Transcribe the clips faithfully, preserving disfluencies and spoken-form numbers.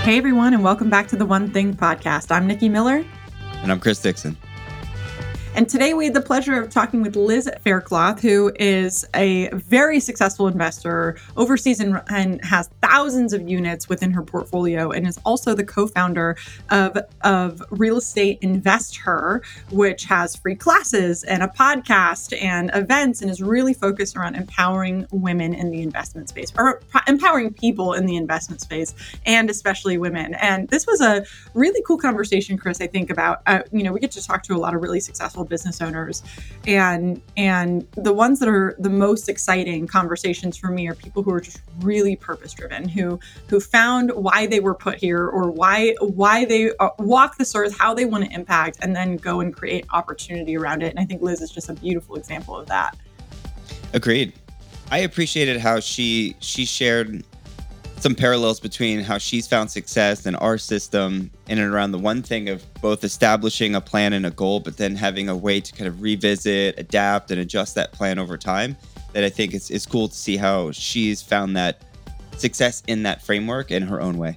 Hey everyone, and welcome back to the One Thing podcast. I'm Nikki Miller. And I'm Chris Dixon. And today we had the pleasure of talking with Liz Faircloth, who is a very successful investor, oversees and, and has thousands of units within her portfolio, and is also the co-founder of, of Real Estate Invest Her, which has free classes and a podcast and events, and is really focused around empowering women in the investment space, or empowering people in the investment space, and especially women. And this was a really cool conversation, Chris, I think, about, uh, you know, we get to talk to a lot of really successful business owners, and and the ones that are the most exciting conversations for me are people who are just really purpose driven, who who found why they were put here, or why why they uh, walk this earth, how they want to impact, and then go and create opportunity around it. And I think Liz is just a beautiful example of that. Agreed. I appreciated how she she shared some parallels between how she's found success in our system in and around the one thing of both establishing a plan and a goal, but then having a way to kind of revisit, adapt, and adjust that plan over time. That I think is, is cool to see how she's found that success in that framework in her own way.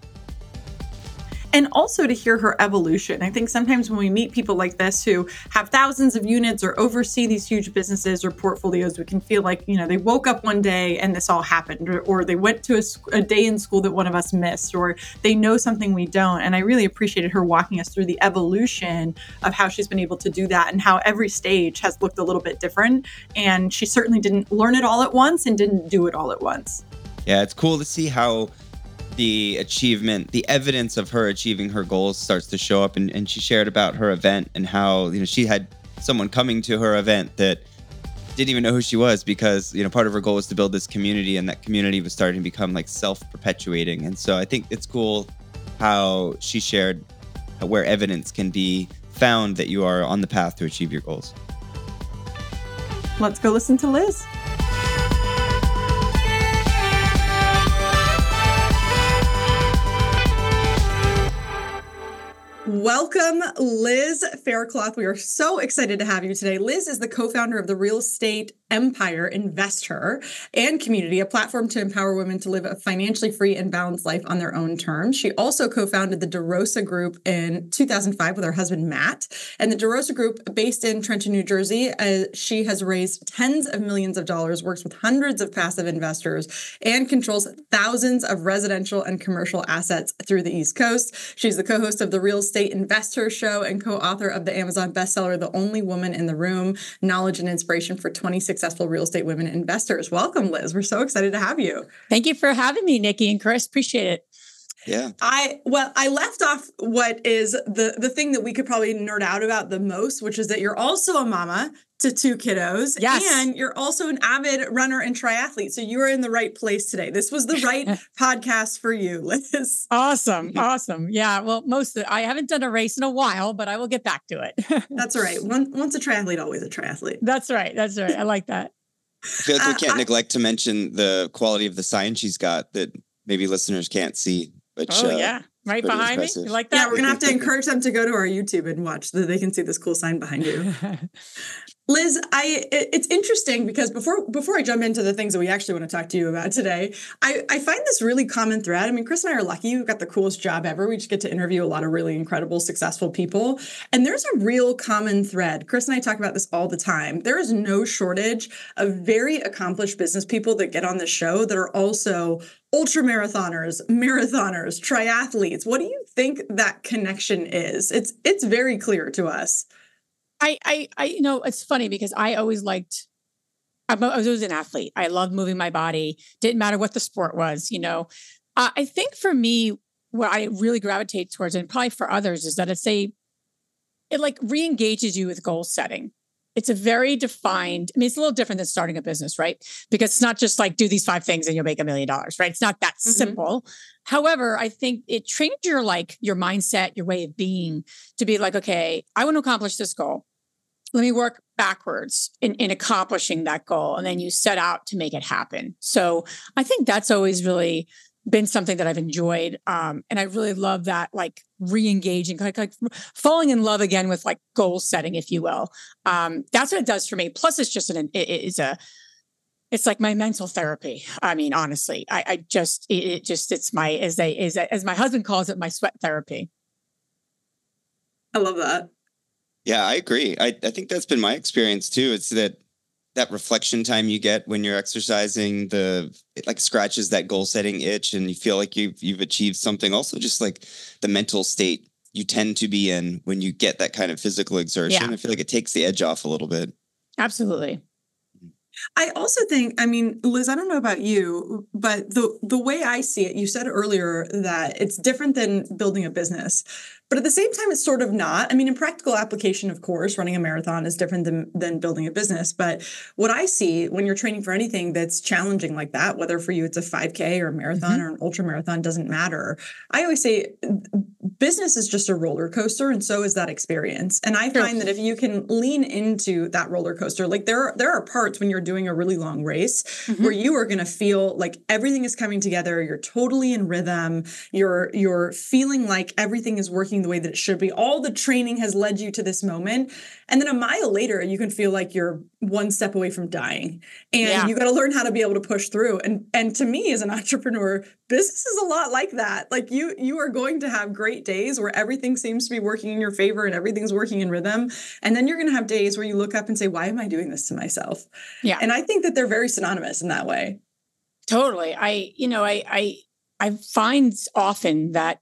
And also to hear her evolution. I think sometimes when we meet people like this who have thousands of units or oversee these huge businesses or portfolios, we can feel like, you know, they woke up one day and this all happened, or, or they went to a, a day in school that one of us missed, or they know something we don't. And I really appreciated her walking us through the evolution of how she's been able to do that, and how every stage has looked a little bit different. And she certainly didn't learn it all at once and didn't do it all at once. Yeah, it's cool to see how the achievement, the evidence of her achieving her goals starts to show up. And, and she shared about her event and how, you know, she had someone coming to her event that didn't even know who she was, because, you know, part of her goal was to build this community, and that community was starting to become like self-perpetuating. And so I think it's cool how she shared where evidence can be found that you are on the path to achieve your goals. Let's go listen to Liz. Welcome, Liz Faircloth. We are so excited to have you today. Liz is the co-founder of the Real Estate Empire, Invest Her, and Community, a platform to empower women to live a financially free and balanced life on their own terms. She also co-founded the DeRosa Group in two thousand five with her husband, Matt. And the DeRosa Group, based in Trenton, New Jersey, uh, she has raised tens of millions of dollars, works with hundreds of passive investors, and controls thousands of residential and commercial assets through the East Coast. She's the co-host of the Real Estate Invest Her show and co-author of the Amazon bestseller, The Only Woman in the Room, Knowledge and Inspiration for twenty Successful Real Estate Women Investors. Welcome, Liz. We're so excited to have you. Thank you for having me, Nikki and Chris. Appreciate it. Yeah. I, well, I left off what is the, the thing that we could probably nerd out about the most, which is that you're also a mama to two kiddos. Yes. And you're also an avid runner and triathlete. So you are in the right place today. This was the right podcast for you, Liz. Awesome. Awesome. Yeah. Well, most of, I haven't done a race in a while, but I will get back to it. That's all right. One, once a triathlete, always a triathlete. That's right. That's right. I like that. I feel like we can't uh, neglect to mention the quality of the sign she's got that maybe listeners can't see. Which, oh, uh, yeah. Right behind impressive. me. You like that? Yeah, we're going to have to encourage them to go to our YouTube and watch so that they can see this cool sign behind you. Liz, I it's interesting because before before I jump into the things that we actually want to talk to you about today, I, I find this really common thread. I mean, Chris and I are lucky. We've got the coolest job ever. We just get to interview a lot of really incredible, successful people. And there's a real common thread. Chris and I talk about this all the time. There is no shortage of very accomplished business people that get on the show that are also ultra marathoners, marathoners, triathletes. What do you think that connection is? It's it's very clear to us. I, I, I, you know, it's funny because I always liked, I was always an athlete. I loved moving my body. Didn't matter what the sport was, you know. Uh, I think for me, what I really gravitate towards, and probably for others, is that it's a, it like re-engages you with goal setting. It's a very defined, I mean, it's a little different than starting a business, right? Because it's not just like do these five things and you'll make a million dollars, right? It's not that mm-hmm. simple. However, I think it trains your like your mindset, your way of being to be like, okay, I want to accomplish this goal. Let me work backwards in, in accomplishing that goal. And then you set out to make it happen. So I think that's always really been something that I've enjoyed. Um, and I really love that, like re-engaging, like, like falling in love again with like goal setting, if you will. Um, that's what it does for me. Plus it's just an, it, it's a, it's like my mental therapy. I mean, honestly, I, I just, it, it just, it's my, as they, as, as my husband calls it, my sweat therapy. I love that. Yeah, I agree. I, I think that's been my experience too. It's that that reflection time you get when you're exercising, the it like scratches that goal setting itch and you feel like you've you've achieved something. Also, just like the mental state you tend to be in when you get that kind of physical exertion. Yeah. I feel like it takes the edge off a little bit. Absolutely. I also think, I mean, Liz, I don't know about you, but the the way I see it, you said earlier that it's different than building a business. But at the same time, it's sort of not. I mean, in practical application, of course, running a marathon is different than, than building a business. But what I see when you're training for anything that's challenging like that, whether for you it's a five K or a marathon mm-hmm. or an ultra marathon, doesn't matter. I always say business is just a roller coaster, and so is that experience. And I find that if you can lean into that roller coaster, like there are, there are parts when you're doing a really long race mm-hmm. where you are going to feel like everything is coming together. You're totally in rhythm. You're you're feeling like everything is working the way that it should be. All the training has led you to this moment. And then a mile later, you can feel like you're one step away from dying. And yeah. you got to learn how to be able to push through. And and to me as an entrepreneur, business is a lot like that. Like you, you are going to have great days where everything seems to be working in your favor and everything's working in rhythm. And then you're going to have days where you look up and say, why am I doing this to myself? Yeah. And I think that they're very synonymous in that way. Totally. I, you know, I, I, I find often that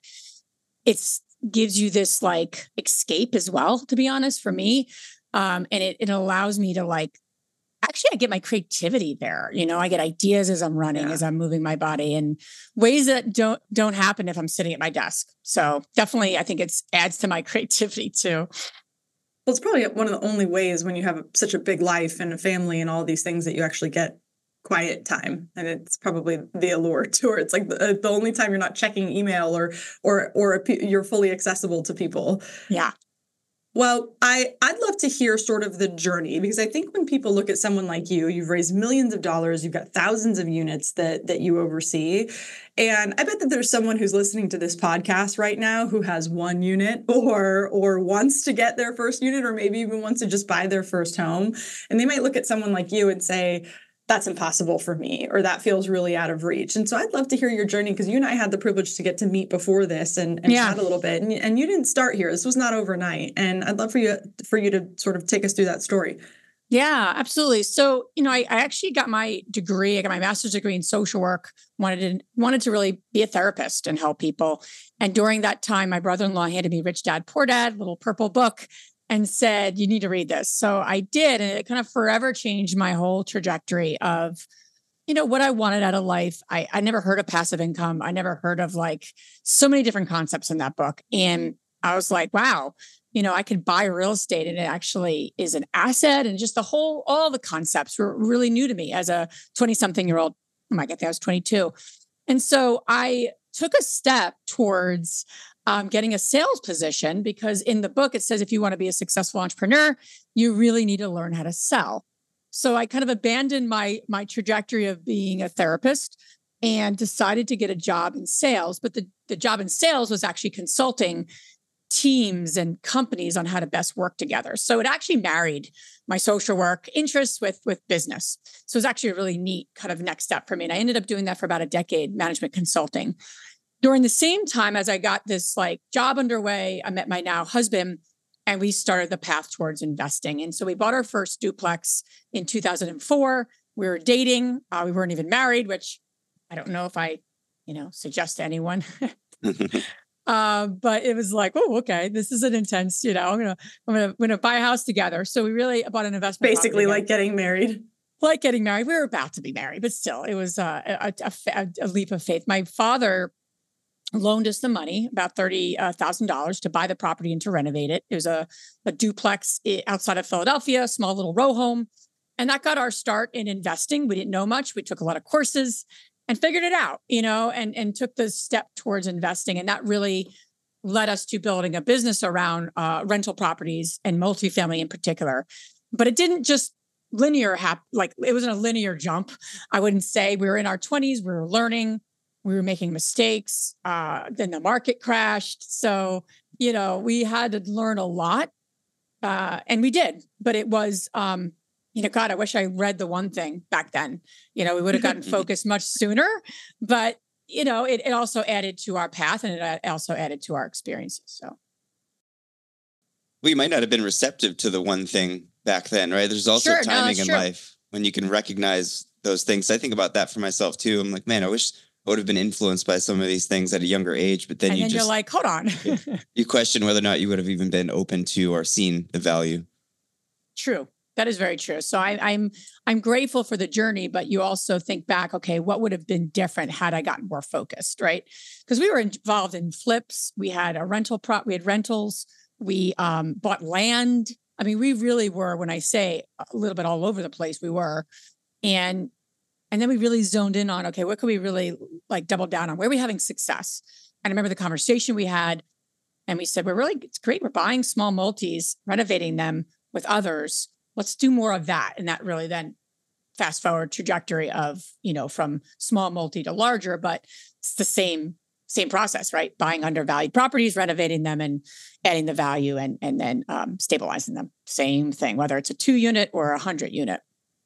it's gives you this like escape as well, to be honest, for me. Um, and it, it allows me to like, actually, I get my creativity there. You know, I get ideas as I'm running, yeah. as I'm moving my body in ways that don't, don't happen if I'm sitting at my desk. So definitely, I think it's adds to my creativity too. Well, it's probably one of the only ways when you have a, such a big life and a family and all these things that you actually get quiet time. And it's probably the allure to it. It's like the, the only time you're not checking email or, or, or a, you're fully accessible to people. Yeah. Well, I, I'd love to hear sort of the journey, because I think when people look at someone like you, you've raised millions of dollars, you've got thousands of units that, that you oversee. And I bet that there's someone who's listening to this podcast right now who has one unit or, or wants to get their first unit, or maybe even wants to just buy their first home. And they might look at someone like you and say, that's impossible for me, or that feels really out of reach. And so I'd love to hear your journey, because you and I had the privilege to get to meet before this and, and yeah. chat a little bit. And, and you didn't start here. This was not overnight. And I'd love for you for you to sort of take us through that story. Yeah, absolutely. So, you know, I, I actually got my degree, I got my master's degree in social work, wanted to, wanted to really be a therapist and help people. And during that time, my brother-in-law handed me Rich Dad, Poor Dad, little purple book, and said, you need to read this. So I did. And it kind of forever changed my whole trajectory of, you know, what I wanted out of life. I, I never heard of passive income. I never heard of like so many different concepts in that book. And I was like, wow, you know, I could buy real estate and it actually is an asset. And just the whole, all the concepts were really new to me as a twenty something year old. Oh my God, I was twenty-two. And so I took a step towards Um, getting a sales position, because in the book, it says if you want to be a successful entrepreneur, you really need to learn how to sell. So I kind of abandoned my, my trajectory of being a therapist and decided to get a job in sales. But the, the job in sales was actually consulting teams and companies on how to best work together. So it actually married my social work interests with, with business. So it was actually a really neat kind of next step for me. And I ended up doing that for about a decade, management consulting. During the same time as I got this like job underway, I met my now husband and we started the path towards investing. And so we bought our first duplex in two thousand four. We were dating. Uh, we weren't even married, which I don't know if I, you know, suggest to anyone. uh, but it was like, oh, okay, this is an intense, you know, I'm going to, I'm going to, going to buy a house together. So we really bought an investment. Basically like getting married. Like getting married. We were about to be married, but still it was uh, a, a, a leap of faith. My father loaned us the money, about thirty thousand dollars to buy the property and to renovate it. It was a, a duplex outside of Philadelphia, a small little row home. And that got our start in investing. We didn't know much. We took a lot of courses and figured it out, you know, and, and took the step towards investing. And that really led us to building a business around uh, rental properties and multifamily in particular. But it didn't just linear happen, like it wasn't a linear jump. I wouldn't say. We were in our twenties, we were learning. We were making mistakes. Uh, then the market crashed. So, you know, we had to learn a lot. Uh, and we did. But it was, um, you know, God, I wish I read The One Thing back then. You know, we would have gotten focused much sooner, but you know, it, it also added to our path and it also added to our experiences. So. Well, you might not have been receptive to The One Thing back then, right? There's also sure, timing no, in true. life when you can recognize those things. I think about that for myself too. I'm like, man, I wish I would have been influenced by some of these things at a younger age, but then and you then just, you're like, hold on. you question whether or not you would have even been open to or seen the value. True. That is very true. So I, I'm I'm grateful for the journey, but you also think back, okay, what would have been different had I gotten more focused, right? Because we were involved in flips. We had a rental prop. We had rentals. We um, bought land. I mean, we really were. When I say a little bit all over the place, we were, and and then we really zoned in on, okay, what could we really like double down on? Where are we having success? And I remember the conversation we had, and we said, we're really it's great. We're buying small multis, renovating them with others. Let's do more of that. And that really then fast forward trajectory of, you know, from small multi to larger, but it's the same, same process, right? Buying undervalued properties, renovating them and adding the value and, and then um, stabilizing them. Same thing, whether it's a two unit or a hundred unit.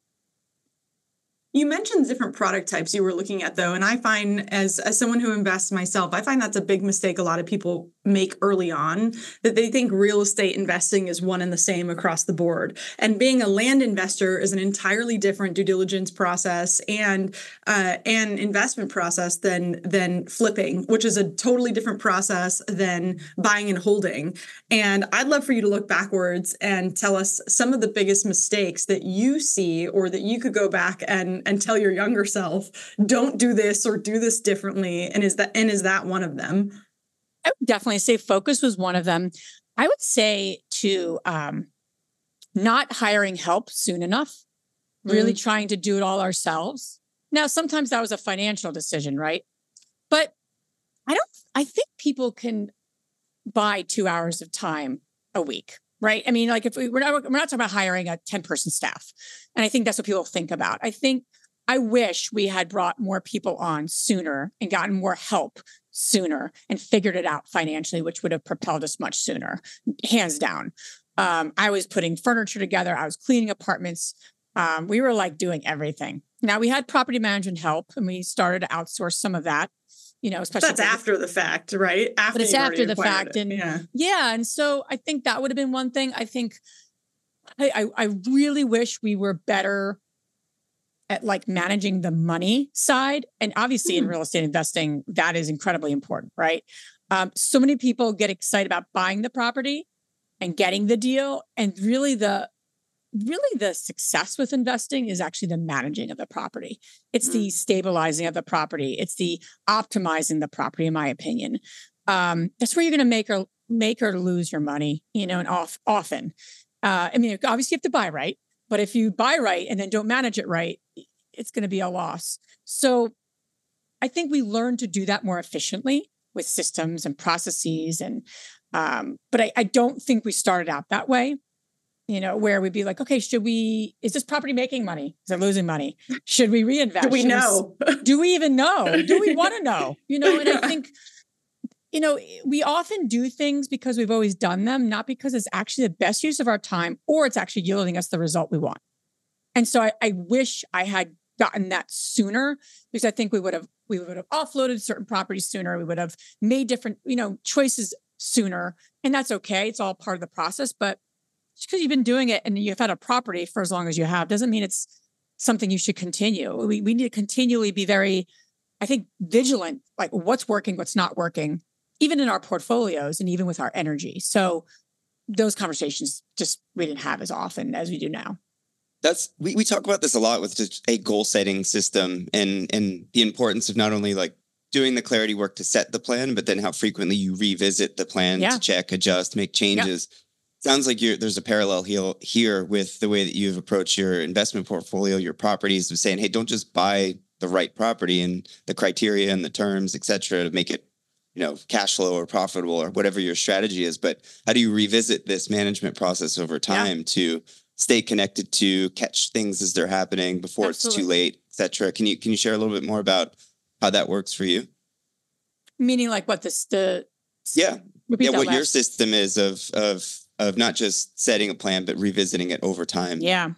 You mentioned different product types you were looking at, though, and I find as as someone who invests myself, I find that's a big mistake a lot of people make early on, that they think real estate investing is one and the same across the board. And being a land investor is an entirely different due diligence process and uh, and investment process than than flipping, which is a totally different process than buying and holding. And I'd love for you to look backwards and tell us some of the biggest mistakes that you see or that you could go back and and tell your younger self, don't do this or do this differently. And is that and is that one of them? I would definitely say focus was one of them. I would say to um, not hiring help soon enough, really mm. trying to do it all ourselves. Now, sometimes that was a financial decision, right? But I don't, I think people can buy two hours of time a week, right? I mean, like if we, we're not, we're not talking about hiring a ten person staff. And I think that's what people think about. I think, I wish we had brought more people on sooner and gotten more help sooner and figured it out financially, which would have propelled us much sooner, hands down. Um, I was putting furniture together. I was cleaning apartments. Um, we were like doing everything. Now we had property management help and we started to outsource some of that, you know, especially that's after the fact, right? After but it's after the fact. It. And yeah. yeah. And so I think that would have been one thing. I think I, I, I really wish we were better at like managing the money side. And obviously mm. in real estate investing, that is incredibly important, right? Um, so many people get excited about buying the property and getting the deal. And really the, really the success with investing is actually the managing of the property. It's mm. the stabilizing of the property. It's the optimizing the property, in my opinion. Um, that's where you're going to make or make or lose your money, you know, and off, often. Uh, I mean, obviously you have to buy right. But if you buy right and then don't manage it right, it's going to be a loss. So I think we learn to do that more efficiently with systems and processes. And um, but I, I don't think we started out that way, you know, where we'd be like, okay, should we, is this property making money? Is it losing money? Should we reinvest? Do we should know? We, do we even know? Do we want to know? You know, and I think, you know, we often do things because we've always done them, not because it's actually the best use of our time or it's actually yielding us the result we want. And so I, I wish I had gotten that sooner because I think we would have we would have offloaded certain properties sooner. We would have made different, you know, choices sooner. And that's okay. It's all part of the process. But just because you've been doing it and you've had a property for as long as you have doesn't mean it's something you should continue. We we need to continually be very, I think, vigilant, like what's working, what's not working, even in our portfolios and even with our energy. So those conversations just we didn't have as often as we do now. That's we, we talk about this a lot with just a goal setting system and and the importance of not only like doing the clarity work to set the plan, but then how frequently you revisit the plan yeah. to check, adjust, make changes. Yeah. Sounds like you're, there's a parallel here, here with the way that you've approached your investment portfolio, your properties, of saying, hey, don't just buy the right property and the criteria and the terms, et cetera, to make it, you know, cash flow or profitable or whatever your strategy is. But how do you revisit this management process over time yeah. to stay connected to catch things as they're happening before Absolutely. It's too late, et cetera? Can you, can you share a little bit more about how that works for you? Meaning like what this, the, yeah. Yeah. What last. Your system is of, of, of not just setting a plan, but revisiting it over time. Yeah.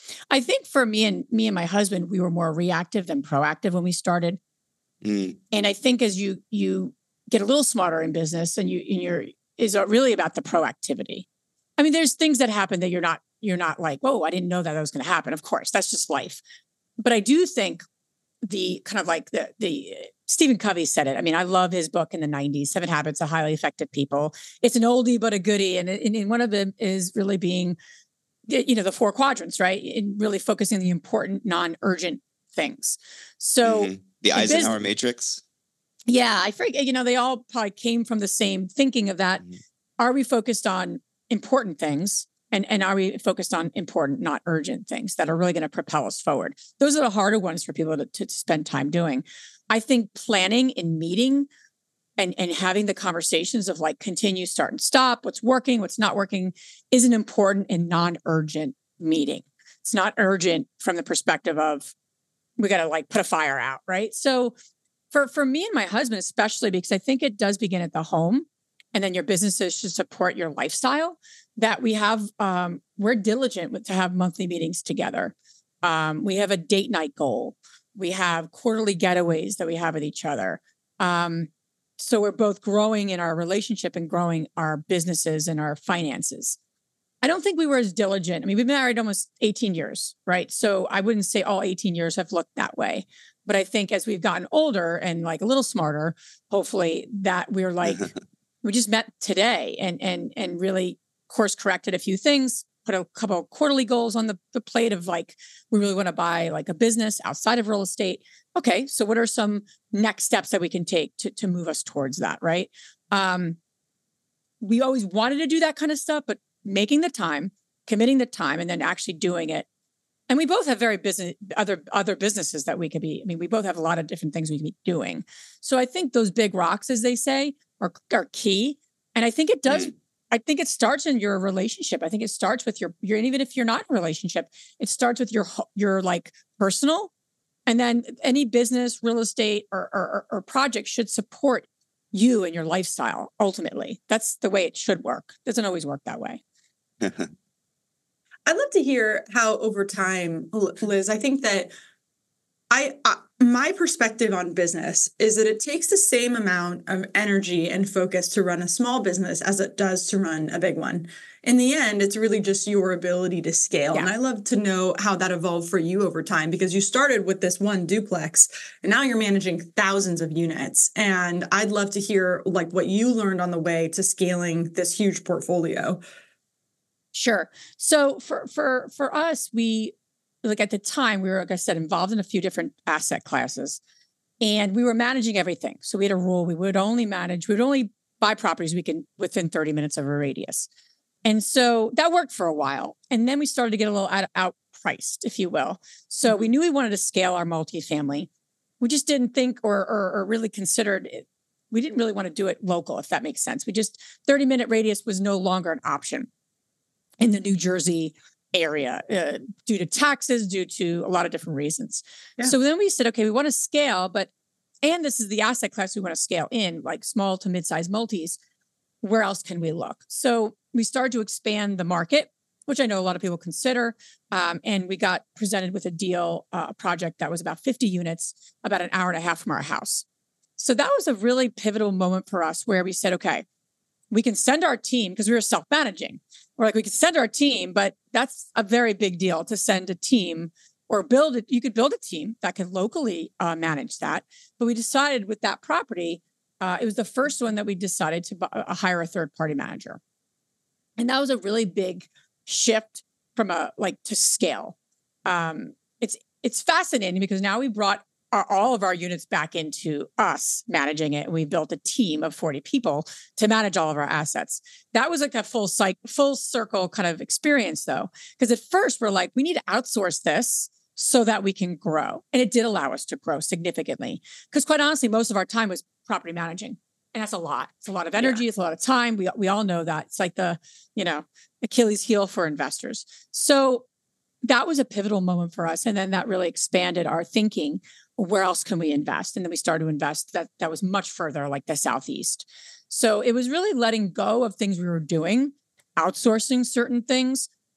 I think for me and me and my husband, we were more reactive than proactive when we started. Mm. And I think as you you get a little smarter in business and you and you're is really about the proactivity. I mean, there's things that happen that you're not you're not like, whoa, I didn't know that that was going to happen. Of course, that's just life. But I do think the kind of like the the Stephen Covey said it. I mean, I love his book in the nineties, Seven Habits of Highly Effective People. It's an oldie but a goodie, and, and, and one of them is really being, you know, the four quadrants, right? And really focusing on the important, non-urgent things. So Mm-hmm. The Eisenhower business, matrix. Yeah, I forget. You know, they all probably came from the same thinking of that. Mm-hmm. Are we focused on important things? And, and are we focused on important, not urgent things that are really going to propel us forward? Those are the harder ones for people to, to spend time doing. I think planning and meeting and, and having the conversations of like continue, start, and stop, what's working, what's not working, is an important and non-urgent meeting. It's not urgent from the perspective of we got to like put a fire out, right? So for, for me and my husband, especially because I think it does begin at the home, and then your businesses should support your lifestyle, that we have, um, we're diligent with, to have monthly meetings together. Um, we have a date night goal. We have quarterly getaways that we have with each other. Um, so we're both growing in our relationship and growing our businesses and our finances. I don't think we were as diligent. I mean, we've been married almost eighteen years, right? So I wouldn't say all eighteen years have looked that way. But I think as we've gotten older and like a little smarter, hopefully that we're like, we just met today and and and really course corrected a few things, put a couple of quarterly goals on the, the plate of like, we really want to buy like a business outside of real estate. Okay, so what are some next steps that we can take to, to move us towards that, right? Um, we always wanted to do that kind of stuff, but making the time, committing the time, and then actually doing it. And we both have very business, other other businesses that we could be, I mean, we both have a lot of different things we can be doing. So I think those big rocks, as they say, are, are key. And I think it does, mm. I think it starts in your relationship. I think it starts with your, your, and even if you're not in a relationship, it starts with your, your like personal, and then any business, real estate, or, or, or project should support you and your lifestyle. Ultimately, that's the way it should work. It doesn't always work that way. I'd love to hear how over time, Liz, I think that I, I my perspective on business is that it takes the same amount of energy and focus to run a small business as it does to run a big one. In the end, it's really just your ability to scale. Yeah. And I love to know how that evolved for you over time, because you started with this one duplex and now you're managing thousands of units. And I'd love to hear like what you learned on the way to scaling this huge portfolio. Sure. So for for for us, we like at the time we were, like I said, involved in a few different asset classes, and we were managing everything. So we had a rule: we would only manage, we would only buy properties we can within thirty minutes of a radius, and so that worked for a while. And then we started to get a little out, outpriced, if you will. So we knew we wanted to scale our multifamily. We just didn't think or or, or really considered it. We didn't really want to do it local, if that makes sense. We just thirty minute radius was no longer an option in the New Jersey area uh, due to taxes, due to a lot of different reasons. Yeah. So then we said, okay, we want to scale, but, and this is the asset class we want to scale in, like small to mid-sized multis. Where else can we look? So we started to expand the market, which I know a lot of people consider. Um, and we got presented with a deal, uh, a project that was about fifty units, about an hour and a half from our house. So that was a really pivotal moment for us where we said, okay, we can send our team, because we were self-managing. We're like, we could send our team, but that's a very big deal to send a team or build it. You could build a team that could locally uh, manage that. But we decided with that property, uh, it was the first one that we decided to bu- uh, hire a third-party manager. And that was a really big shift from a like to scale. Um, it's it's fascinating because now we brought Our, all of our units back into us managing it. We built a team of forty people to manage all of our assets. That was like a full cycle, full circle kind of experience though. Because at first we're like, we need to outsource this so that we can grow. And it did allow us to grow significantly. Because quite honestly, most of our time was property managing. And that's a lot. It's a lot of energy. Yeah. It's a lot of time. We, we all know that. It's like the, you know, Achilles heel for investors. So that was a pivotal moment for us. And then that really expanded our thinking. Where else can we invest? And then we started to invest that that was much further, like the Southeast. So it was really letting go of things we were doing, outsourcing certain things,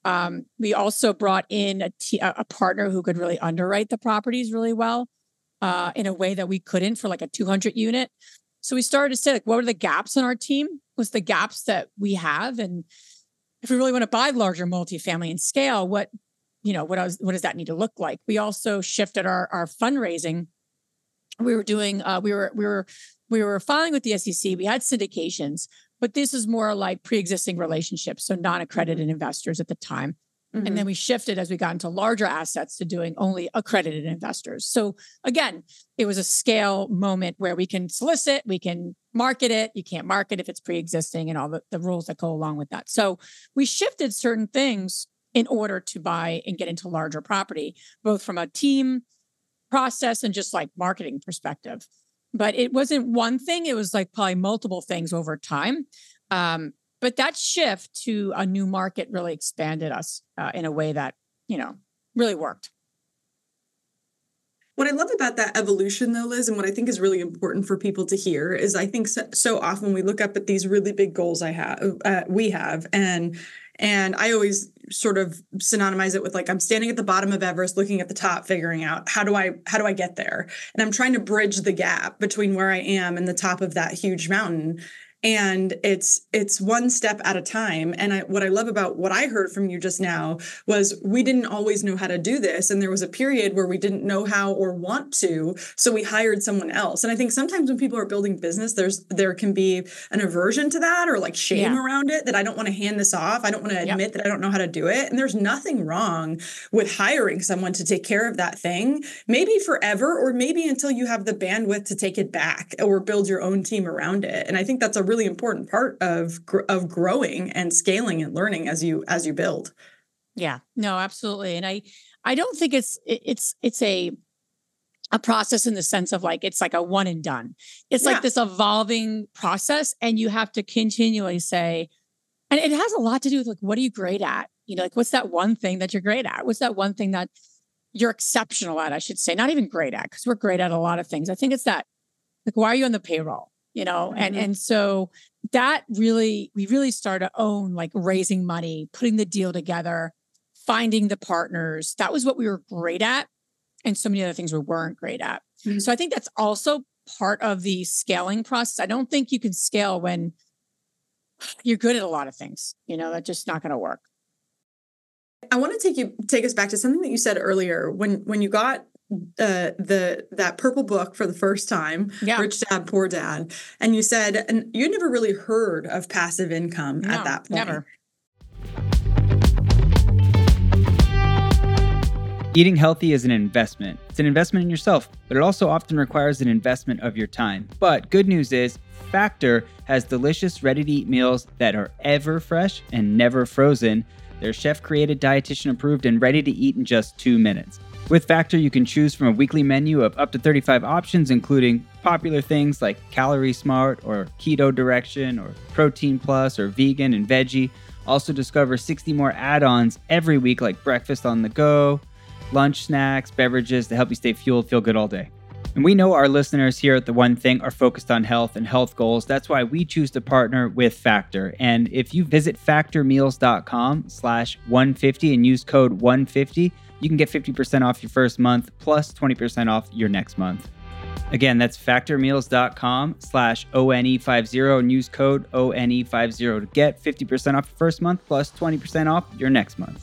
Um, we also brought in a, t- a partner who could really underwrite the properties really well uh, in a way that we couldn't for like a two hundred unit. So we started to say, like, what are the gaps in our team? What's the gaps that we have? And if we really want to buy larger multifamily and scale, what, you know, what, else, what does that need to look like? We also shifted our, our fundraising. We were doing, uh, we were, we were, we were filing with the S E C. We had syndications, but this is more like pre-existing relationships. So non-accredited investors at the time. Mm-hmm. And then we shifted as we got into larger assets to doing only accredited investors. So again, it was a scale moment where we can solicit, we can market it. You can't market if it's pre-existing and all the, the rules that go along with that. So we shifted certain things in order to buy and get into larger property, both from a team process and just like marketing perspective. But it wasn't one thing. It was like probably multiple things over time. Um, But that shift to a new market really expanded us uh, in a way that, you know, really worked. What I love about that evolution, though, Liz, and what I think is really important for people to hear is I think so, so often we look up at these really big goals I have, uh, we have, and and I always sort of synonymize it with like I'm standing at the bottom of Everest, looking at the top, figuring out how do I how do I get there, and I'm trying to bridge the gap between where I am and the top of that huge mountain. And it's it's one step at a time. And I, what I love about what I heard from you just now was we didn't always know how to do this. And there was a period where we didn't know how or want to. So we hired someone else. And I think sometimes when people are building business, there's there can be an aversion to that or like shame yeah. around it, that I don't want to hand this off. I don't want to admit yep. that I don't know how to do it. And there's nothing wrong with hiring someone to take care of that thing, maybe forever, or maybe until you have the bandwidth to take it back or build your own team around it. And I think that's a really important part of of growing and scaling and learning as you as you build. Yeah, no, absolutely. And I I don't think it's it's it's a a process in the sense of like it's like a one and done. It's yeah. like this evolving process, and you have to continually say, and it has a lot to do with like what are you great at? You know, like what's that one thing that you're great at? What's that one thing that you're exceptional at? I should say, not even great at, because we're great at a lot of things. I think it's that like why are you on the payroll? You know, mm-hmm. and, and so that really, we really started to own like raising money, putting the deal together, finding the partners. That was what we were great at. And so many other things we weren't great at. Mm-hmm. So I think that's also part of the scaling process. I don't think you can scale when you're good at a lot of things, you know, that's just not going to work. I want to take you, take us back to something that you said earlier when, when you got Uh, the that purple book for the first time, yeah. Rich Dad, Poor Dad, and you said, and you never really heard of passive income no, at that point. Never. Eating healthy is an investment. It's an investment in yourself, but it also often requires an investment of your time. But good news is, Factor has delicious, ready-to-eat meals that are ever fresh and never frozen. They're chef-created, dietitian-approved, and ready to eat in just two minutes. With Factor, you can choose from a weekly menu of up to thirty-five options, including popular things like Calorie Smart or Keto Direction or Protein Plus or Vegan and Veggie. Also discover sixty more add-ons every week like breakfast on the go, lunch snacks, beverages to help you stay fueled, feel good all day. And we know our listeners here at The One Thing are focused on health and health goals. That's why we choose to partner with Factor. And if you visit factormeals.com slash 150 and use code one fifty, you can get fifty percent off your first month plus twenty percent off your next month. Again, that's factormeals.com slash ONE50 and use code O N E fifty to get fifty percent off your first month plus twenty percent off your next month.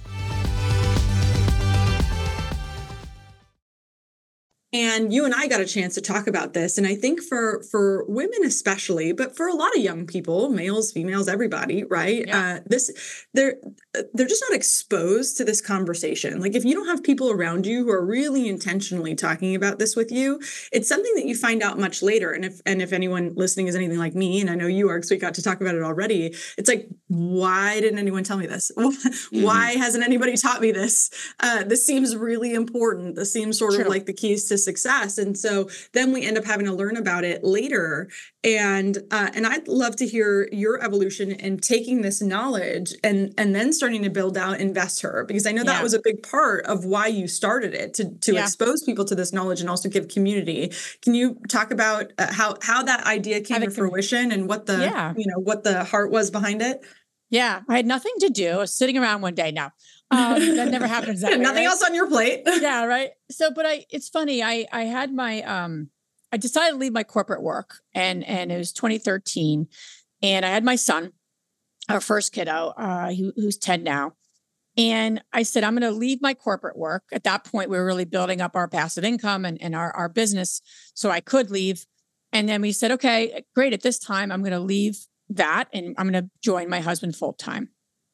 And you and I got a chance to talk about this. And I think for for women especially, but for a lot of young people, males, females, everybody, right? Yeah. Uh, this they're they're just not exposed to this conversation. Like if you don't have people around you who are really intentionally talking about this with you, it's something that you find out much later. And if and if anyone listening is anything like me, and I know you are, because we got to talk about it already, it's like, why didn't anyone tell me this? Mm-hmm. Why hasn't anybody taught me this? Uh, this seems really important. This seems sort True. Of like the keys to success. And so then we end up having to learn about it later. And uh, and I'd love to hear your evolution in taking this knowledge and and then starting to build out InvestHer, because I know that yeah. was a big part of why you started it, to to yeah. expose people to this knowledge and also give community. Can you talk about uh, how how that idea came to fruition and what the yeah. you know what the heart was behind it? Yeah. I had nothing to do. I was sitting around one day. Now, um, that never happens that way, Nothing right? else on your plate. Yeah. Right. So, but I, it's funny. I, I had my, um, I decided to leave my corporate work and, and it was twenty thirteen and I had my son, our first kiddo, uh, who, who's ten now. And I said, I'm going to leave my corporate work. At that point, we were really building up our passive income and, and our, our business. So I could leave. And then we said, okay, great. At this time, I'm going to leave that and I'm going to join my husband full time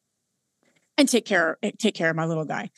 and take care, take care of my little guy.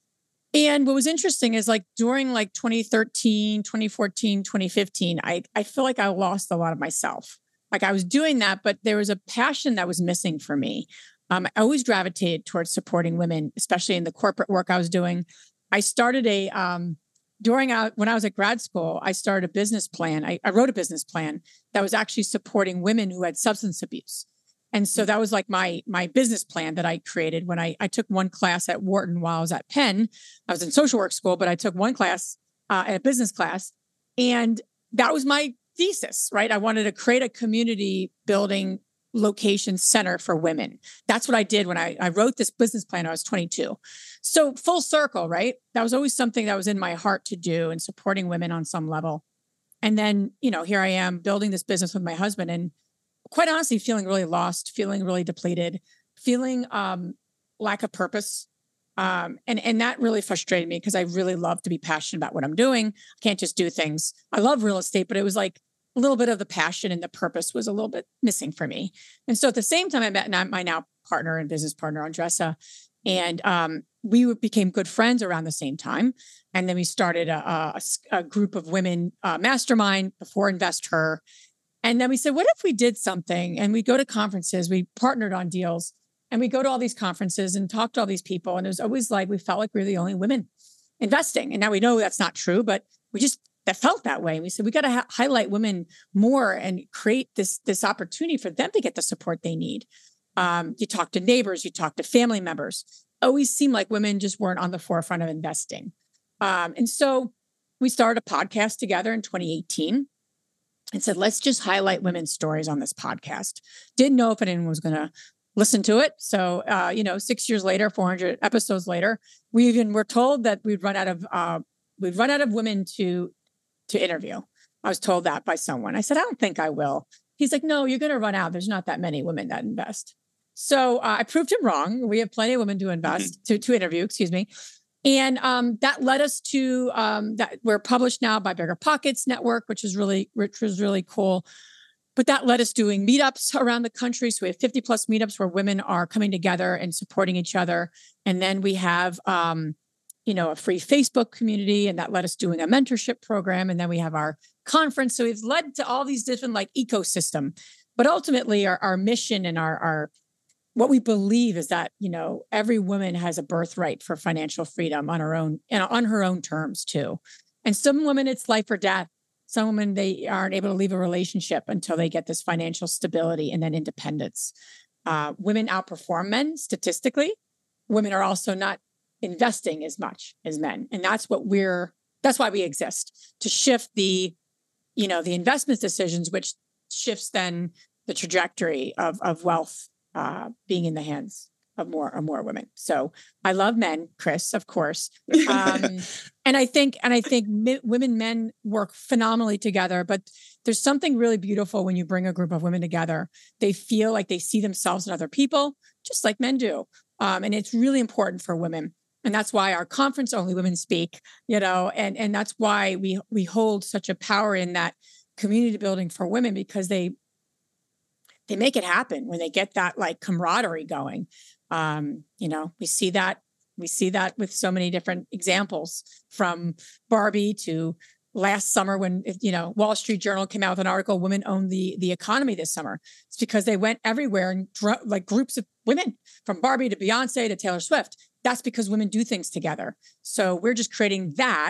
And what was interesting is like during like twenty thirteen, twenty fourteen, twenty fifteen, I, I feel like I lost a lot of myself. Like I was doing that, but there was a passion that was missing for me. Um, I always gravitated towards supporting women, especially in the corporate work I was doing. I started a, um, during, uh, when I was at grad school, I started a business plan. I, I wrote a business plan that was actually supporting women who had substance abuse. And so that was like my, my business plan that I created when I, I took one class at Wharton while I was at Penn. I was in social work school, but I took one class uh, at a business class. And that was my thesis, right? I wanted to create a community building location center for women. That's what I did when I, I wrote this business plan. When I was twenty-two. So full circle, right? That was always something that was in my heart to do and supporting women on some level. And then, you know, here I am building this business with my husband and quite honestly, feeling really lost, feeling really depleted, feeling um, lack of purpose. Um, and, and that really frustrated me because I really love to be passionate about what I'm doing. I can't just do things. I love real estate, but it was like a little bit of the passion and the purpose was a little bit missing for me. And so at the same time, I met my now partner and business partner, Andressa, and um, we became good friends around the same time. And then we started a, a, a group of women uh, mastermind before Invest Her. And then we said, what if we did something and we go to conferences, we partnered on deals and we go to all these conferences and talk to all these people. And it was always like, we felt like we were the only women investing. And now we know that's not true, but we just that felt that way. And we said, we got to ha- highlight women more and create this, this opportunity for them to get the support they need. Um, you talk to neighbors, you talk to family members. Always seemed like women just weren't on the forefront of investing. Um, and so we started a podcast together in twenty eighteen and said, let's just highlight women's stories on this podcast. Didn't know if anyone was going to listen to it. So, uh, you know, six years later, four hundred episodes later, we even were told that we'd run out of, uh, we'd run out of women to, to interview. I was told that by someone. I said, I don't think I will. He's like, no, you're going to run out. There's not that many women that invest. So uh, I proved him wrong. We have plenty of women to invest, mm-hmm. to, to interview, excuse me. And um, that led us to, um, that we're published now by Bigger Pockets Network, which is really, which was really cool. But that led us doing meetups around the country. So we have fifty plus meetups where women are coming together and supporting each other. And then we have, um, you know, a free Facebook community, and that led us doing a mentorship program. And then we have our conference. So we've led to all these different like ecosystem. But ultimately, our, our mission and our, our what we believe is that, you know, every woman has a birthright for financial freedom on her own and on her own terms too. And some women, it's life or death. Some women, they aren't able to leave a relationship until they get this financial stability and then independence. Uh, women outperform men statistically. Women are also not investing as much as men. And that's what we're, that's why we exist, to shift the, you know, the investment decisions, which shifts then the trajectory of, of wealth uh, being in the hands of more or more women. So I love men, Chris, of course. Um, and I think, and I think mi- women, men work phenomenally together, but there's something really beautiful when you bring a group of women together. They feel like they see themselves in other people, just like men do. Um, and it's really important for women. And that's why our conference, Only Women Speak, you know, and, and that's why we, we hold such a power in that community building for women, because they, they make it happen when they get that like camaraderie going. Um, you know, we see that, we see that with so many different examples, from Barbie to last summer when, you know, Wall Street Journal came out with an article, women own the, the economy this summer. It's because they went everywhere and dro- like groups of women, from Barbie to Beyonce to Taylor Swift. That's because women do things together. So we're just creating that.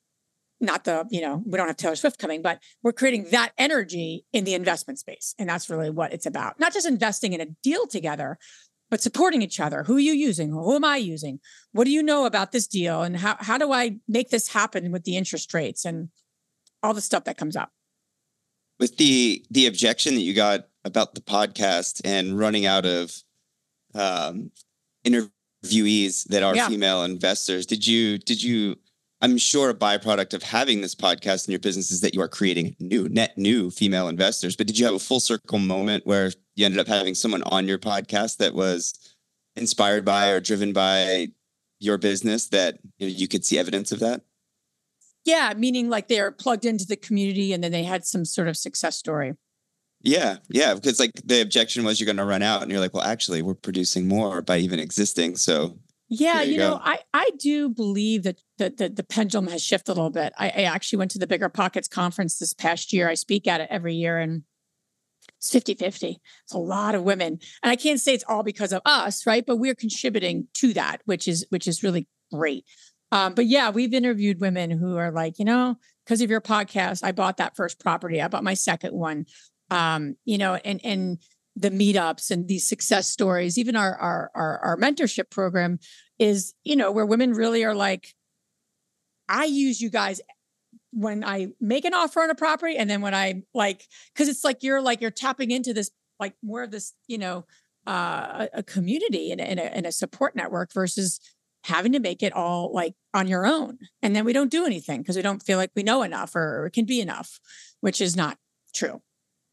Not the, you know, we don't have Taylor Swift coming, but we're creating that energy in the investment space. And that's really what it's about. Not just investing in a deal together, but supporting each other. Who are you using? Who am I using? What do you know about this deal? And how, how do I make this happen with the interest rates and all the stuff that comes up? With the the objection that you got about the podcast and running out of um, interviewees that are Yeah. female investors. Did you, did you, I'm sure a byproduct of having this podcast in your business is that you are creating new, net new female investors. But did you have a full circle moment where you ended up having someone on your podcast that was inspired by or driven by your business that you know, you could see evidence of that? Yeah, meaning like they're plugged into the community and then they had some sort of success story. Yeah, yeah, because like the objection was you're going to run out, and you're like, well, actually, we're producing more by even existing. So yeah, there you you know, go. I I do believe that the, the the pendulum has shifted a little bit. I, I actually went to the Bigger Pockets conference this past year. I speak at it every year, and it's fifty-fifty. It's a lot of women, and I can't say it's all because of us, right? But we're contributing to that, which is which is really great. Um, but yeah, we've interviewed women who are like, you know, because of your podcast, I bought that first property. I bought my second one. Um, you know, and and the meetups and these success stories, even our our our, our mentorship program is, you know, where women really are like, I use you guys when I make an offer on a property, and then when I like, because it's like you're like you're tapping into this like more of this, you know, uh, a, a community and, and, a, and a support network versus having to make it all like on your own. And then we don't do anything because we don't feel like we know enough or, or it can be enough, which is not true.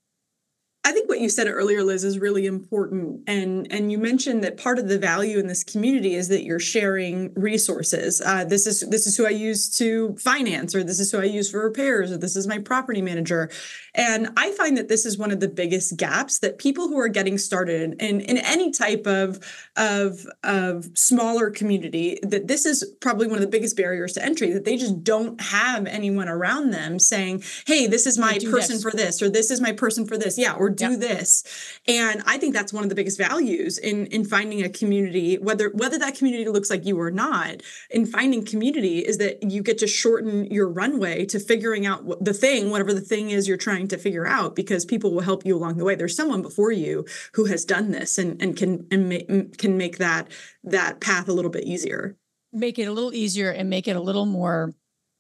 I think what you said earlier, Liz, is really important. And, and you mentioned that part of the value in this community is that you're sharing resources. Uh, this is this is who I use to finance, or this is who I use for repairs, or this is my property manager. And I find that this is one of the biggest gaps that people who are getting started in, in any type of, of, of smaller community, that this is probably one of the biggest barriers to entry, that they just don't have anyone around them saying, hey, this is my person this. for this, or this is my person for this. Yeah. Or do Yeah. this. And I think that's one of the biggest values in, in finding a community, whether, whether that community looks like you or not, in finding community is that you get to shorten your runway to figuring out what the thing, whatever the thing is you're trying to figure out, because people will help you along the way. There's someone before you who has done this and, and can, and ma- can make that, that path a little bit easier. Make it a little easier and make it a little more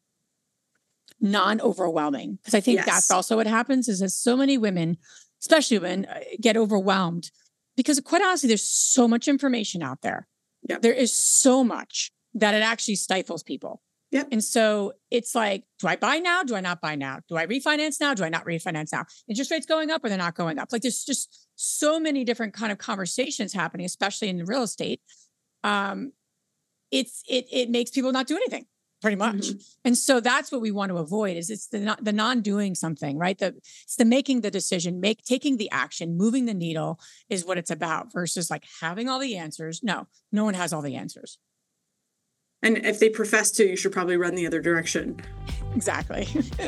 non-overwhelming. Because I think Yes. that's also what happens is that so many women, especially women, uh, get overwhelmed because quite honestly, there's so much information out there. Yep. There is so much that it actually stifles people. Yep. And so it's like, do I buy now? Do I not buy now? Do I refinance now? Do I not refinance now? Interest rates going up or they're not going up? Like there's just so many different kind of conversations happening, especially in real estate. Um, it's it it makes people not do anything. Pretty much. Mm-hmm. And so that's what we want to avoid is it's the the non-doing something, right? The it's the making the decision, make taking the action, moving the needle is what it's about versus like having all the answers. No, no one has all the answers. And if they profess to, you should probably run the other direction. Exactly.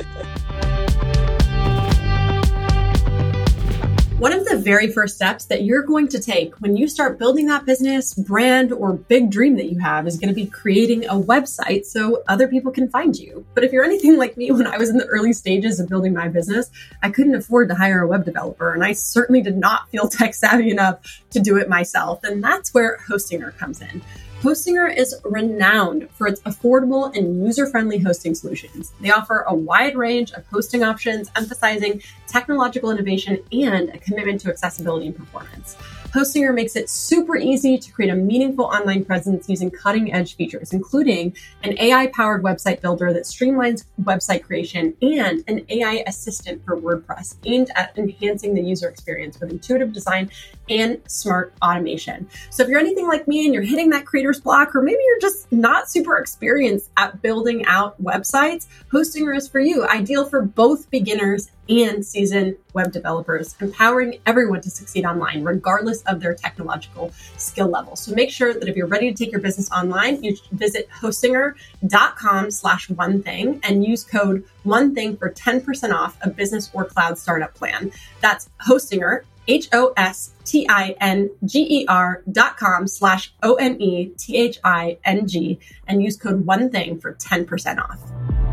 One of the very first steps that you're going to take when you start building that business, brand, or big dream that you have is going to be creating a website so other people can find you. But if you're anything like me, when I was in the early stages of building my business, I couldn't afford to hire a web developer, and I certainly did not feel tech savvy enough to do it myself. And that's where Hostinger comes in. Hostinger is renowned for its affordable and user-friendly hosting solutions. They offer a wide range of hosting options, emphasizing technological innovation and a commitment to accessibility and performance. Hostinger makes it super easy to create a meaningful online presence using cutting-edge features, including an A I-powered website builder that streamlines website creation and an A I assistant for WordPress aimed at enhancing the user experience with intuitive design and smart automation. So if you're anything like me and you're hitting that creator's block, or maybe you're just not super experienced at building out websites, Hostinger is for you, ideal for both beginners and seasoned web developers, empowering everyone to succeed online, regardless of their technological skill level. So make sure that if you're ready to take your business online, you visit hostinger.com slash one thing and use code one thing for ten percent off a business or cloud startup plan. That's Hostinger, H O S T I N G E R dot com slash O N E T H I N G and use code one thing for ten percent off.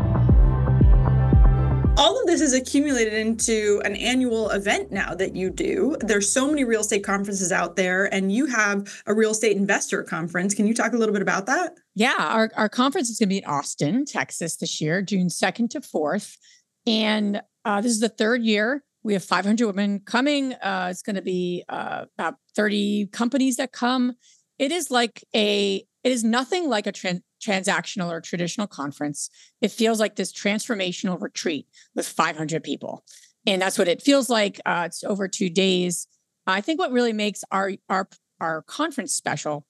All of this is accumulated into an annual event now that you do. There's so many real estate conferences out there, and you have a real estate investor conference. Can you talk a little bit about that? Yeah, our, our conference is going to be in Austin, Texas this year, June second to fourth. And uh, this is the third year We have five hundred women coming. Uh, it's going to be uh, about thirty companies that come. It is like a, it is nothing like a tran- transactional or traditional conference. It feels like this transformational retreat with five hundred people. And that's what it feels like. Uh, it's over two days. I think what really makes our, our, our conference special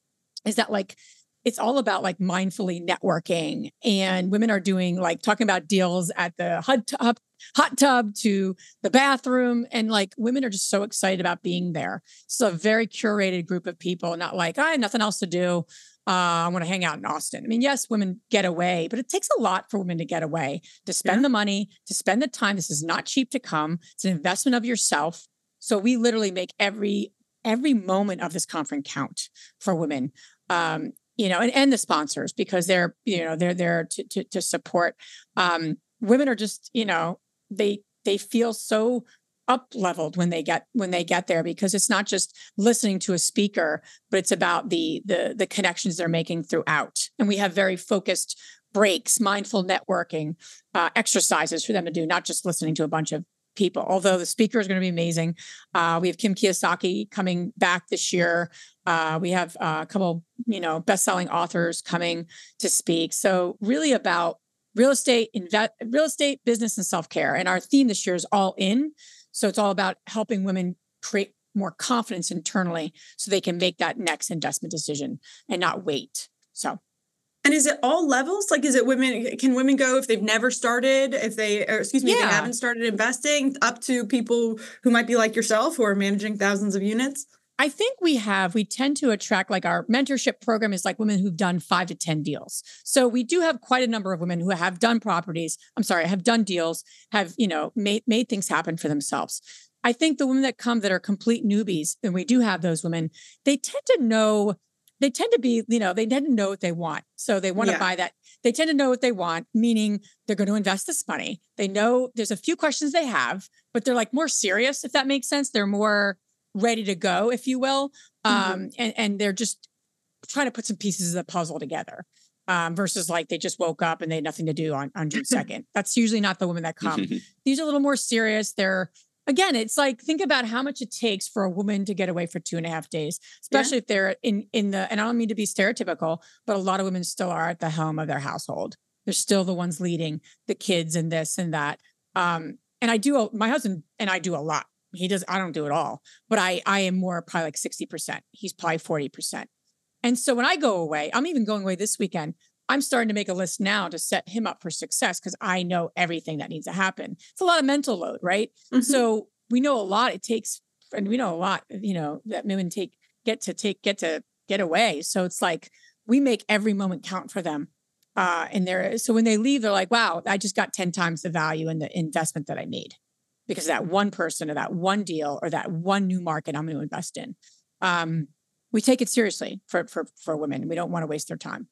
is that like, it's all about like mindfully networking, and women are doing like talking about deals at the hot tub, hot tub to the bathroom. And like women are just so excited about being there. It's a very curated group of people, not like, I have nothing else to do. Uh, I want to hang out in Austin. I mean, yes, women get away, but it takes a lot for women to get away, to spend yeah. the money, to spend the time. This is not cheap to come. It's an investment of yourself. So we literally make every, every moment of this conference count for women. Um, you know, and, and the sponsors, because they're, you know, they're there to, to, to support. Um, women are just, you know, they, they feel so up leveled when they get, when they get there, because it's not just listening to a speaker, but it's about the, the, the connections they're making throughout. And we have very focused breaks, mindful networking, uh, exercises for them to do, not just listening to a bunch of people. Although the speaker is going to be amazing. Uh, we have Kim Kiyosaki coming back this year. Uh, we have uh, a couple, you know, best-selling authors coming to speak. So really about real estate, invest, real estate, business, and self-care. And our theme this year is all in. So it's all about helping women create more confidence internally so they can make that next investment decision and not wait. So. And is it all levels? Like, is it women? Can women go if they've never started, if they, or excuse me, Yeah. if they haven't started investing, up to people who might be like yourself, who are managing thousands of units? I think we have, we tend to attract, like our mentorship program is like women who've done five to ten deals. So we do have quite a number of women who have done properties. I'm sorry, have done deals, have, you know, made, made things happen for themselves. I think the women that come that are complete newbies, and we do have those women, they tend to know, they tend to be, you know, they tend to know what they want. So they want to Yeah. buy that. They tend to know what they want, meaning they're going to invest this money. They know there's a few questions they have, but they're like more serious, if that makes sense. They're more ready to go, if you will. Um, mm-hmm. and, and they're just trying to put some pieces of the puzzle together. Um, versus like they just woke up and they had nothing to do on, on June second. That's usually not the women that come. These are a little more serious. They're, again, it's like, think about how much it takes for a woman to get away for two and a half days, especially yeah. if they're in, in the, and I don't mean to be stereotypical, but a lot of women still are at the helm of their household. They're still the ones leading the kids and this and that. Um, and I do, my husband and I do a lot. He does, I don't do it all, but I, I am more probably like sixty percent. He's probably forty percent. And so when I go away, I'm even going away this weekend. I'm starting to make a list now to set him up for success because I know everything that needs to happen. It's a lot of mental load, right? Mm-hmm. So we know a lot it takes, and we know a lot, you know, that women take, get to take, get to get away. So it's like, we make every moment count for them. Uh, and they're, so when they leave, they're like, wow, I just got ten times the value in the investment that I made because of that one person or that one deal or that one new market I'm going to invest in. Um, we take it seriously for, for, for women. We don't want to waste their time.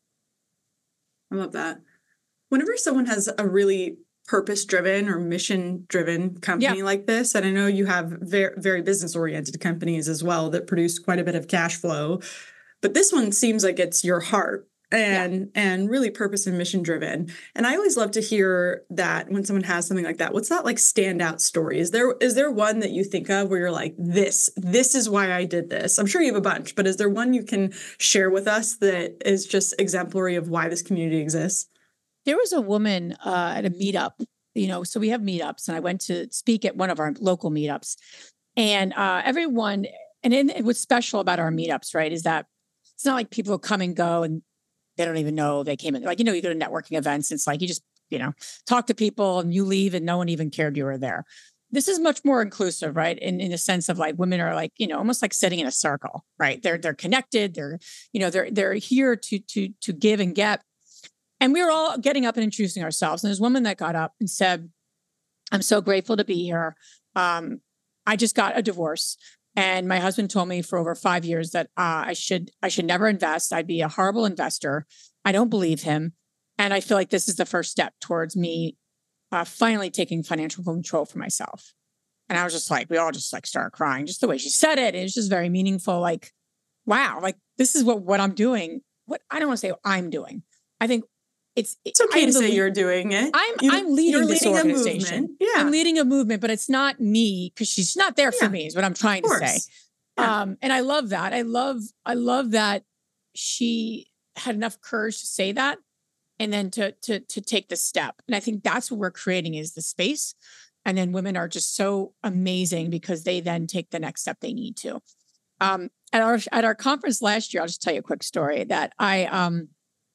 I love that. Whenever someone has a really purpose-driven or mission-driven company yeah. like this, and I know you have very, very business-oriented companies as well that produce quite a bit of cash flow, but this one seems like it's your heart and yeah. and really purpose and mission-driven. And I always love to hear that when someone has something like that. What's that like standout story? Is there is there one that you think of where you're like, this, this is why I did this? I'm sure you have a bunch, but is there one you can share with us that is just exemplary of why this community exists? There was a woman uh, at a meetup, you know, so we have meetups and I went to speak at one of our local meetups and uh, everyone, and in, what's special about our meetups, right, is that it's not like people come and go and they don't even know they came in. Like, you know, you go to networking events, it's like you just, you know, talk to people and you leave and no one even cared you were there. This is much more inclusive, right? In in the sense of like women are like, you know, almost like sitting in a circle, right? They're they're connected. They're, you know, they're they're here to to to give and get. And we were all getting up and introducing ourselves. And there's a woman that got up and said, I'm so grateful to be here. Um, I just got a divorce. And my husband told me for over five years that uh, I should I should never invest. I'd be a horrible investor. I don't believe him. And I feel like this is the first step towards me uh, finally taking financial control for myself. And I was just like, we all just like started crying. Just the way she said it. It was just very meaningful. Like, wow, like this is what, what I'm doing. What I don't want to say what I'm doing. I think it's It's okay I'm to the say lead- you're doing it. I'm You- I'm leading you're this leading a organization. movement. Yeah. I'm leading a movement, but it's not me because she's not there for Yeah. me. Is what I'm trying Of to say. course. Yeah. Um, and I love that. I love I love that she had enough courage to say that, and then to to to take the step. And I think that's what we're creating is the space. And then women are just so amazing because they then take the next step they need to. Um, at our at our conference last year, I'll just tell you a quick story that I um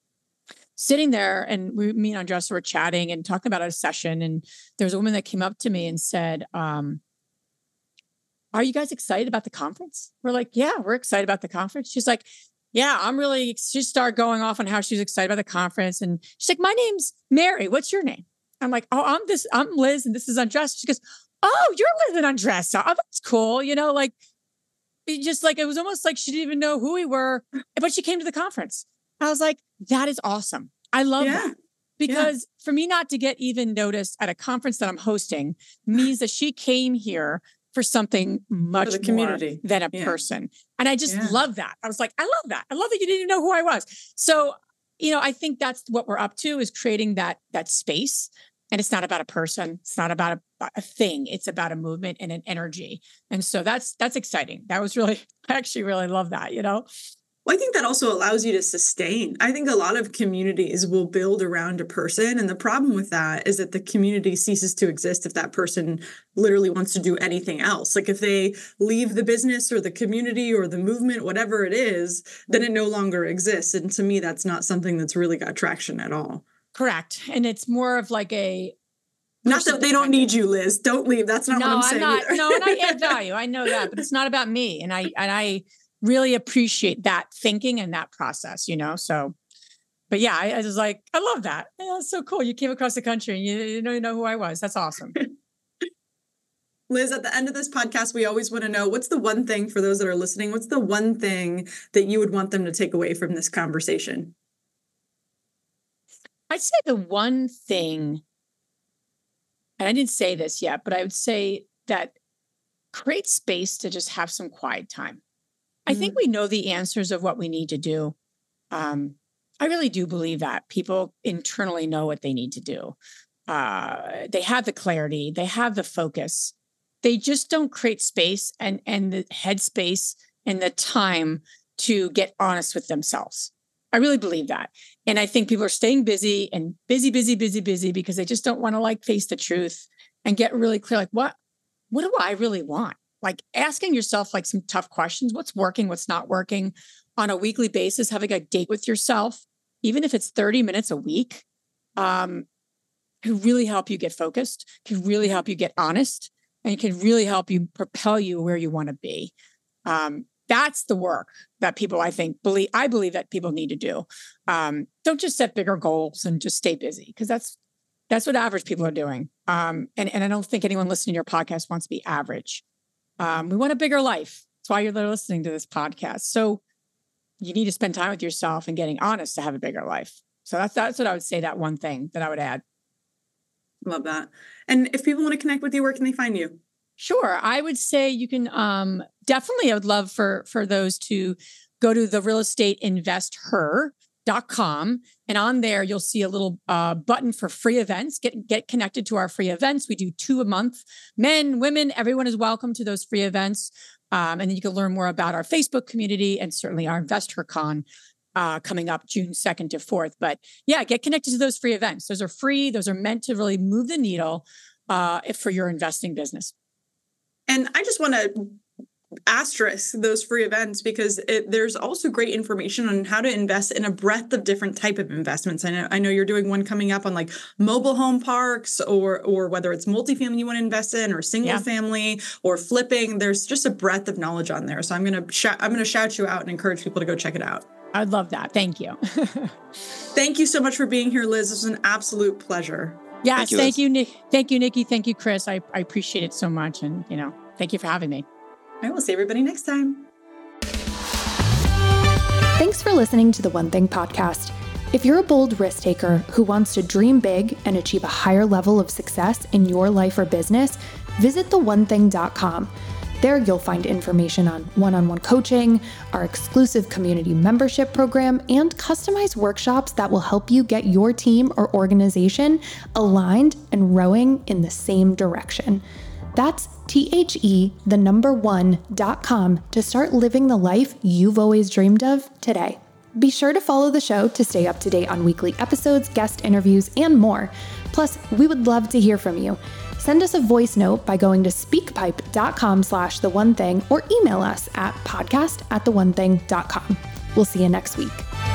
sitting there and we me and Andressa were chatting and talking about a session, and there's a woman that came up to me and said, um, "Are you guys excited about the conference?" We're like, "Yeah, we're excited about the conference." She's like, "Yeah, I'm really." She started going off on how she's excited about the conference, and she's like, "My name's Mary. What's your name?" I'm like, "Oh, I'm this. I'm Liz, and this is Andressa." She goes, "Oh, you're Liz and Andressa. Oh, that's cool." You know, like it just like it was almost like she didn't even know who we were, but she came to the conference. I was like, "That is awesome. I love Yeah. that." Because for me not to get even noticed at a conference that I'm hosting means that she came here for something much the community. more than a Yeah. person. And I just Yeah. love that. I was like, I love that. I love that you didn't even know who I was. So, you know, I think that's what we're up to is creating that that space. And it's not about a person. It's not about a, a thing. It's about a movement and an energy. And so that's that's exciting. That was really, I actually really love that, you know? Well, I think that also allows you to sustain. I think a lot of communities will build around a person. And the problem with that is that the community ceases to exist if that person literally wants to do anything else. Like if they leave the business or the community or the movement, whatever it is, then it no longer exists. And to me, that's not something that's really got traction at all. Correct. And it's more of like a Not that they don't need you, Liz. Don't leave. That's not no, what I'm I'm saying. not. either. No, and I add value. I know that, but it's not about me. And I and I really appreciate that thinking and that process, you know. So, but yeah, I, I was like, I love that. Yeah, that's so cool. You came across the country and you, you know you know who I was. That's awesome. Liz, at the end of this podcast, we always want to know what's the one thing for those that are listening, what's the one thing that you would want them to take away from this conversation? I'd say the one thing, and I didn't say this yet, but I would say that create space to just have some quiet time. I think we know the answers of what we need to do. Um, I really do believe that people internally know what they need to do. Uh, they have the clarity, they have the focus. They just don't create space and and the headspace and the time to get honest with themselves. I really believe that. And I think people are staying busy and busy, busy, busy, busy because they just don't want to like face the truth and get really clear. Like, what, what do I really want? Like asking yourself like some tough questions. What's working? What's not working on a weekly basis? Having a date with yourself, even if it's thirty minutes a week, um, can really help you get focused, can really help you get honest, and it can really help you propel you where you want to be. Um, That's the work that people, I think, believe, I believe that people need to do. Um, don't just set bigger goals and just stay busy because that's, that's what average people are doing. Um, and, and I don't think anyone listening to your podcast wants to be average. Um, we want a bigger life. That's why you're listening to this podcast. So you need to spend time with yourself and getting honest to have a bigger life. So that's, that's what I would say, that one thing that I would add. Love that. And if people want to connect with you, where can they find you? Sure. I would say you can um, definitely, I would love for, for those to go to the real estate invest her dot com. And on there, you'll see a little uh, button for free events. Get, get connected to our free events. We do two a month. Men, women, everyone is welcome to those free events. Um, and then you can learn more about our Facebook community and certainly our InvestHerCon uh, coming up June second to fourth. But yeah, get connected to those free events. Those are free. Those are meant to really move the needle uh, if for your investing business. And I just want to asterisk those free events because it, there's also great information on how to invest in a breadth of different type of investments. I know, I know you're doing one coming up on like mobile home parks or or whether it's multifamily you want to invest in or single Yeah. family or flipping. There's just a breadth of knowledge on there. So I'm gonna sh- I'm gonna shout you out and encourage people to go check it out. I'd love that. Thank you. Thank you so much for being here, Liz. This was an absolute pleasure. Yes, Thank you, thank Liz. you, Nick. Thank you, Nikki. Thank you, Chris. I, I appreciate it so much. And, you know, thank you for having me. I will see everybody next time. Thanks for listening to the One Thing podcast. If you're a bold risk taker who wants to dream big and achieve a higher level of success in your life or business, visit the one thing dot com. There you'll find information on one-on-one coaching, our exclusive community membership program, and customized workshops that will help you get your team or organization aligned and rowing in the same direction. That's T-H-E, the number one, dot com to start living the life you've always dreamed of today. Be sure to follow the show to stay up to date on weekly episodes, guest interviews, and more. Plus, we would love to hear from you. Send us a voice note by going to speakpipe.com slash the one thing or email us at podcast at the one thing dot com. We'll see you next week.